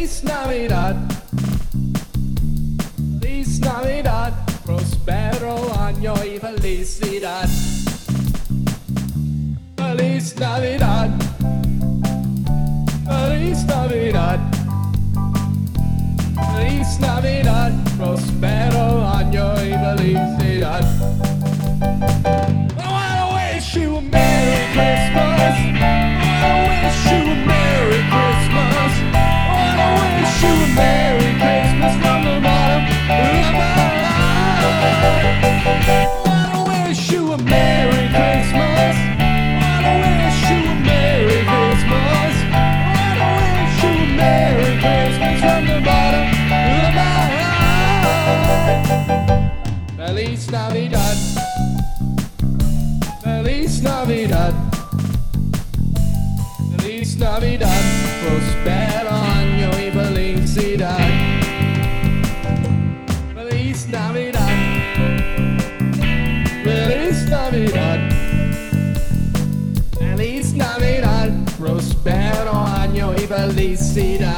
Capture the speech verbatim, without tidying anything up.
Feliz Navidad, Feliz Navidad, prospero año y felicidad. Feliz Navidad, Feliz Navidad, Feliz Navidad, prospero año y felicidad. I wanna wish you a Merry Christmas. I wanna wish you a Merry Christmas. I wanna wish you a Merry Christmas from the bottom of my heart. I wanna wish you a Merry Christmas. I wanna wish you a Merry Christmas. I wanna wish you a Merry Christmas from the bottom of my heart. Feliz Navidad, Feliz Navidad, Feliz Navidad, prospero año y felicidad. Feliz Navidad, Feliz Navidad, Feliz Navidad, prospero año y felicidad.